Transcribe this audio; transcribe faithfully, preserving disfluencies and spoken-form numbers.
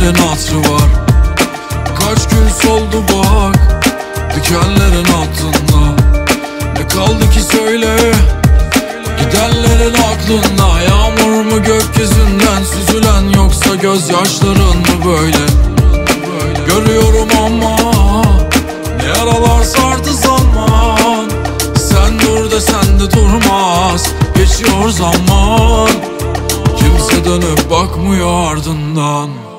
Gidenlerin hatırı var. Kaç gün soldu bak dikenlerin altında. Ne kaldı ki söyle gidenlerin aklında? Yağmur mu gökyüzünden süzülen, yoksa gözyaşların mı böyle? Görüyorum ama ne yaralar sardı zaman. Sen dur desen de durmaz, geçiyor zaman. Kimse dönüp bakmıyor ardından.